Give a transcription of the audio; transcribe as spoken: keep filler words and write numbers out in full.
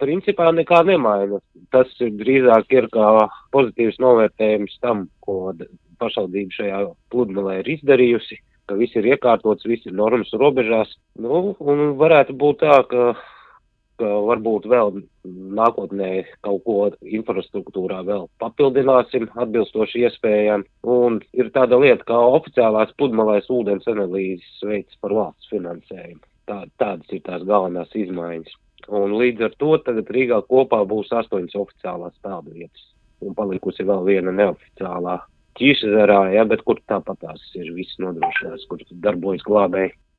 principā nekā nemaina. Tas drīzāk ir kā pozitīvs novērtējums tam, ko pašvaldība šajā pludmalē ir izdarījusi, ka viss ir iekārtots, viss ir normas robežās. Nu, un varētu būt tā, ka, ka varbūt vēl nākotnē kaut ko infrastruktūrā vēl papildināsim atbilstoši iespējām. Un ir tāda lieta, kā oficiālās pludmalēs ūdens analīzes veids par valsts finansējumu. Tā, tādas ir tās galvenās izmaiņas. Un līdz ar to tagad Rīgā kopā būs astoņas oficiālās peldvietas. Un palikusi vēl viena neoficiālā Ķīšezerā, ja, bet kur tāpat tās ir viss nodrošinās, kur darbojas glābēji.